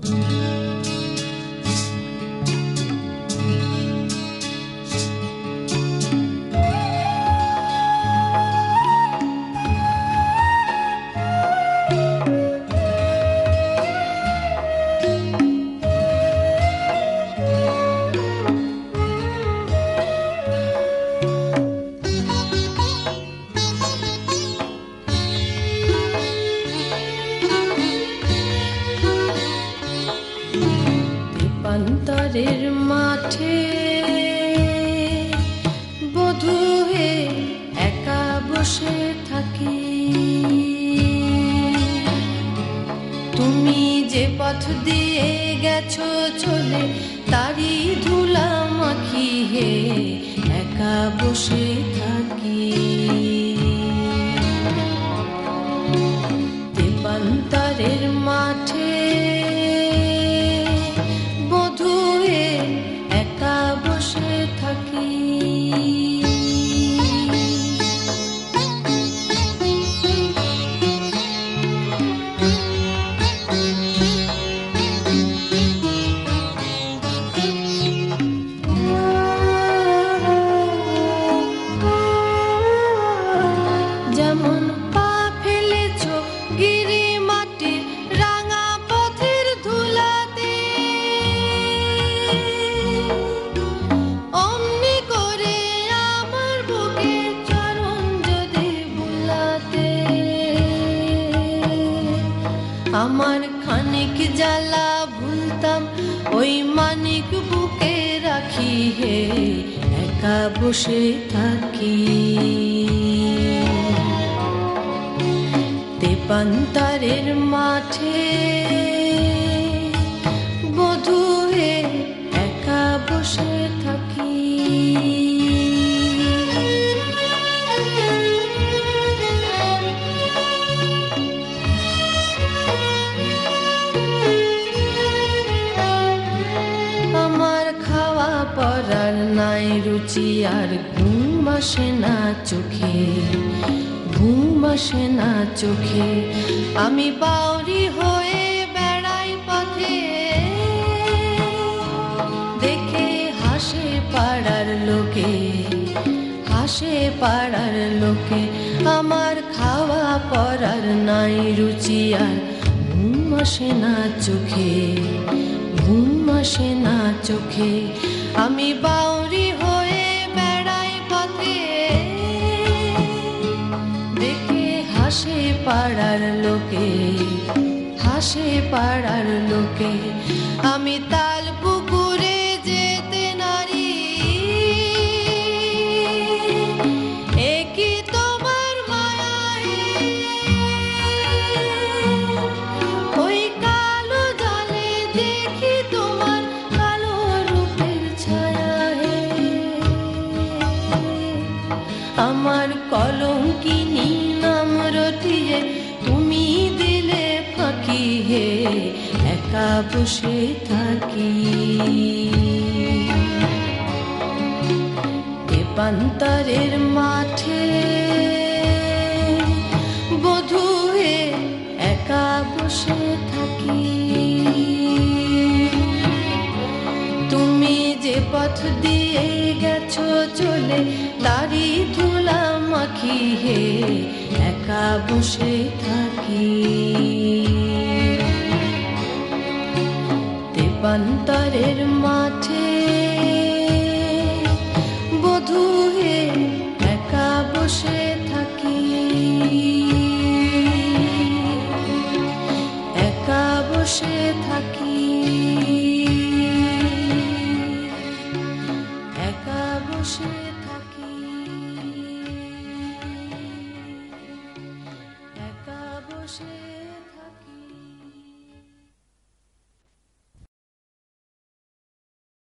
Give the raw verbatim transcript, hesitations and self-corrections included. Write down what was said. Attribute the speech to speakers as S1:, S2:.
S1: অন্তরের মাঠে বধূ হয়ে একা বসে থাকি, তুমি যে পথ দিয়ে গেছো চলে তারি ধুলা মাখি হে একা বসে থাকি। দেবান্তরের মাঠে যেমন পা ফেলেছ গিরি মাটির রাঙা পথের ধুলাতে, অমনি করে আমার বুকে চরণ যদি বুলাতে, আমার খানিক জ্বালা ভুলতাম ওই মানিক বুকে রাখি হে একা বসে থাকি। দেবান্তরের মাঠে বধূ হয়ে একা বসে থাকি। আমার খাওয়া পরার নাই রুচি আর ঘুম আসে না চোখে, ঘুম আসে না চোখে, আমি বাউরি হয়ে বেড়াই পথে, দেখে হাসে পাড়ার লোকে, হাসে পাড়ার লোকে, আমার খাওয়া পরার নাই রুচি আর ঘুম আসে না চোখে, ঘুম আসে না চোখে, আমি বাউরি হয়ে বেড়াই পথে, দেখে হাসে পাড়ার লোকে, হাসে পাড়ার লোকে, আমি তাল পুকুরে যেতে নারী, একই তোমার মায়ায় ওই কালো জলে দেখি তোমার কালো রূপের ছায়া হে, আমার কলঙ্কিনী নাম রটিয়ে তুমি দিলে ফাঁকি হে একা বসে থাকি। দেবান্তরের মাঠে বধূ হয়ে একা বসে থাকি, তুমি যে পথ দিয়ে গেছো চলে তারি ধুলা মাখি হে একা বসে থাকি। দেবান্তরের মাঠে বধূ হয়ে একা বসে থাকি, একা বসে থাকি, একা বসে থাকি, একা বসে